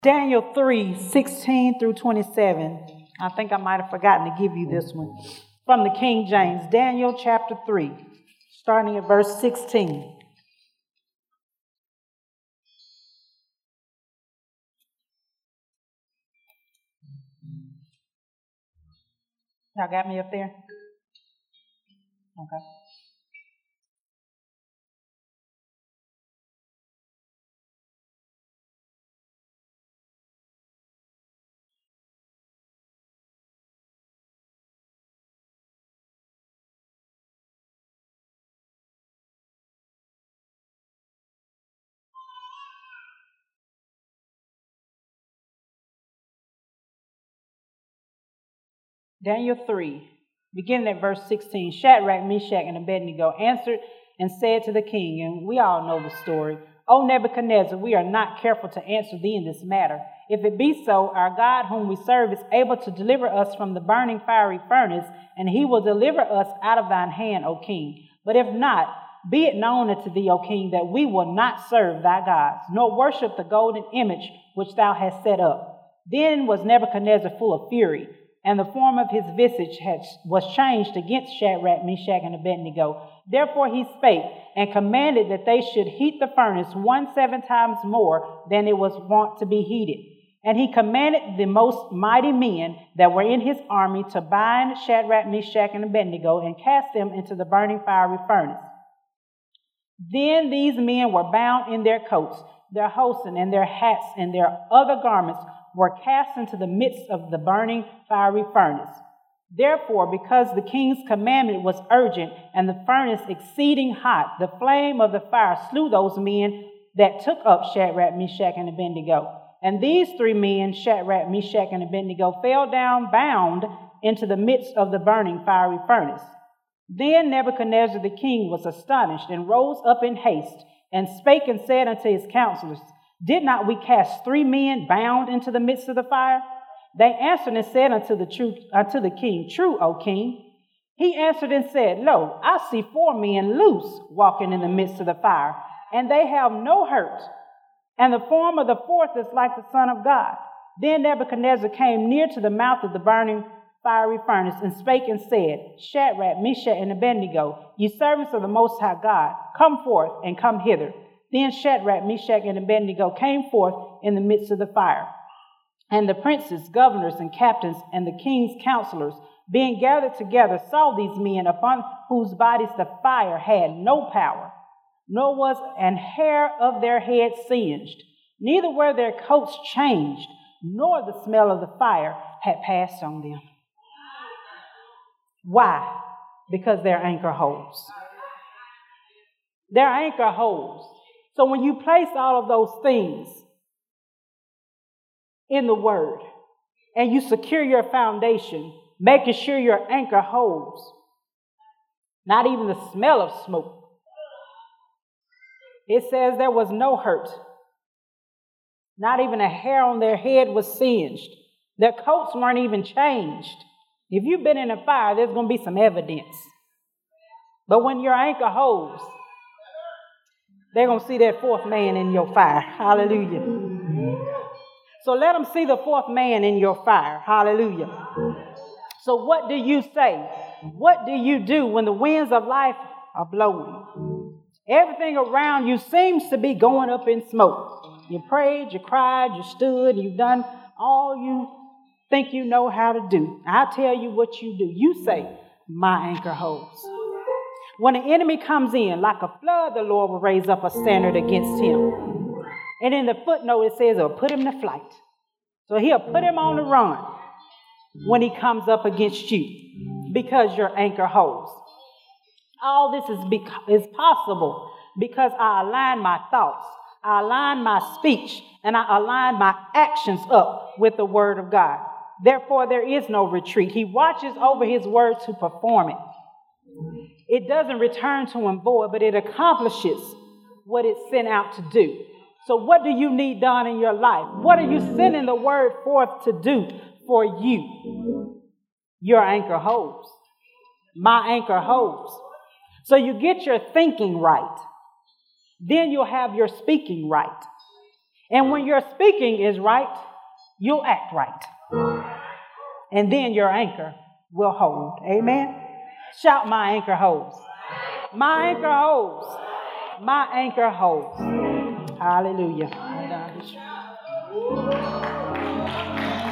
Daniel 3:16 through 27. I think I might have forgotten to give you this one. From the King James, Daniel chapter 3, starting at verse 16. Y'all got me up there? Okay. Daniel 3, beginning at verse 16. Shadrach, Meshach, and Abednego answered and said to the king, and we all know the story, O Nebuchadnezzar, we are not careful to answer thee in this matter. If it be so, our God whom we serve is able to deliver us from the burning fiery furnace, and he will deliver us out of thine hand, O king. But if not, be it known unto thee, O king, that we will not serve thy gods, nor worship the golden image which thou hast set up. Then was Nebuchadnezzar full of fury, and the form of his visage was changed against Shadrach, Meshach, and Abednego. Therefore he spake, and commanded that they should heat the furnace 17 times more than it was wont to be heated. And he commanded the most mighty men that were in his army to bind Shadrach, Meshach, and Abednego, and cast them into the burning fiery furnace. Then these men were bound in their coats, their hosen, and their hats, and their other garments were cast into the midst of the burning fiery furnace. Therefore, because the king's commandment was urgent and the furnace exceeding hot, the flame of the fire slew those men that took up Shadrach, Meshach, and Abednego. And these three men, Shadrach, Meshach, and Abednego, fell down bound into the midst of the burning fiery furnace. Then Nebuchadnezzar the king was astonished and rose up in haste and spake and said unto his counselors, Did not we cast three men bound into the midst of the fire? They answered and said unto the king, True, O king. He answered and said, Lo, I see four men loose walking in the midst of the fire, and they have no hurt. And the form of the fourth is like the Son of God. Then Nebuchadnezzar came near to the mouth of the burning fiery furnace and spake and said, Shadrach, Meshach, and Abednego, ye servants of the Most High God, come forth and come hither. Then Shadrach, Meshach, and Abednego came forth in the midst of the fire. And the princes, governors, and captains, and the king's counselors, being gathered together, saw these men upon whose bodies the fire had no power, nor was an hair of their head singed, neither were their coats changed, nor the smell of the fire had passed on them. Why? Because their anchor holds. Their anchor holds. So when you place all of those things in the word and you secure your foundation, making sure your anchor holds, not even the smell of smoke. It says there was no hurt. Not even a hair on their head was singed. Their coats weren't even changed. If you've been in a fire, there's going to be some evidence. But when your anchor holds, they're going to see that fourth man in your fire. Hallelujah. So let them see the fourth man in your fire. Hallelujah. So what do you say? What do you do when the winds of life are blowing? Everything around you seems to be going up in smoke. You prayed, you cried, you stood, you've done all you think you know how to do. I'll tell you what you do. You say, my anchor holds. When the enemy comes in like a flood, the Lord will raise up a standard against him. And in the footnote, it says, it'll put him to flight. So he'll put him on the run when he comes up against you because your anchor holds. All this is possible because I align my thoughts, I align my speech, and I align my actions up with the word of God. Therefore, there is no retreat. He watches over his word to perform it. It doesn't return to him void, but it accomplishes what it's sent out to do. So what do you need done in your life? What are you sending the word forth to do for you? Your anchor holds. My anchor holds. So you get your thinking right. Then you'll have your speaking right. And when your speaking is right, you'll act right. And then your anchor will hold. Amen. Shout, my anchor holds. My anchor holds. My anchor holds. Hallelujah.